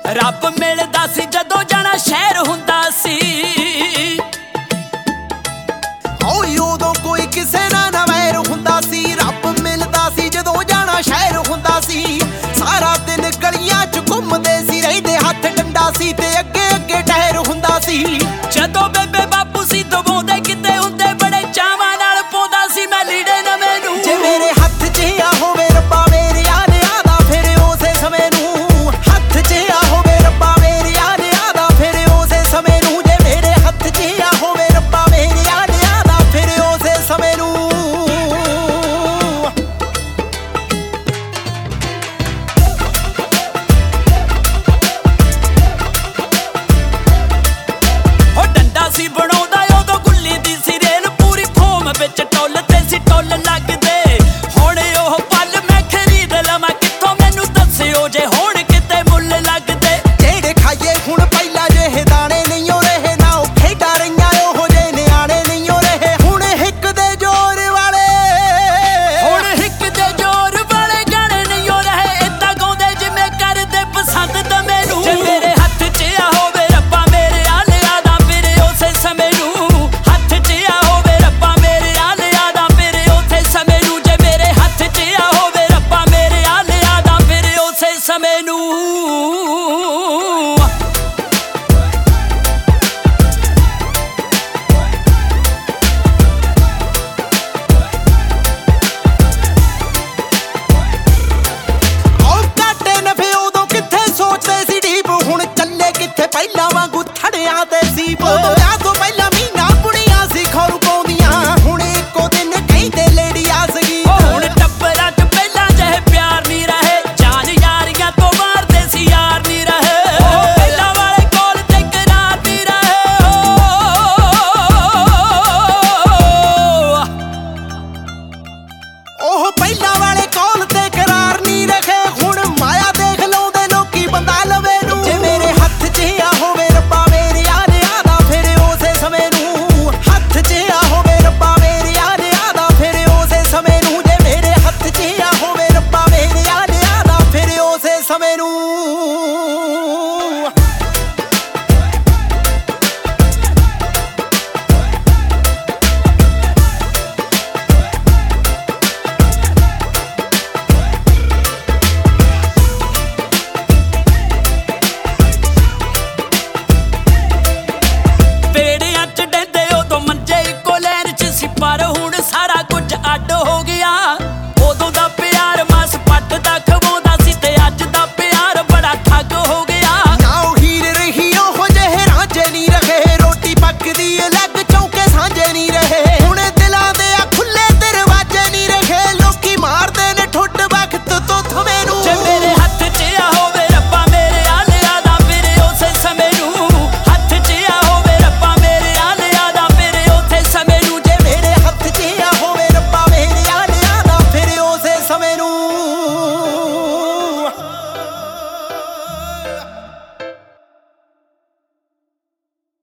ਰੱਬ ਮਿਲਦਾ ਸੀ ਜਦੋਂ ਜਾਣਾ ਸ਼ਹਿਰ ਹੁੰਦਾ ਸੀ। ਉਦੋਂ ਕੋਈ ਕਿਸੇ ਨਾਲ ਨਾ ਵੈਰ ਹੁੰਦਾ ਸੀ। ਰੱਬ ਮਿਲਦਾ ਸੀ ਜਦੋਂ ਜਾਣਾ ਸ਼ਹਿਰ ਹੁੰਦਾ ਸੀ। ਸਾਰਾ ਦਿਨ ਗਲੀਆਂ 'ਚ ਘੁੰਮਦੇ ਸੀ, ਰਹਿੰਦੇ ਹੱਥ ਡੰਡਾ ਸੀ ਤੇ ਅੱਗੇ ਅੱਗੇ ਟਹਿਰ ਹੁੰਦਾ ਸੀ। ਜਦੋਂ ਬੇਬੇ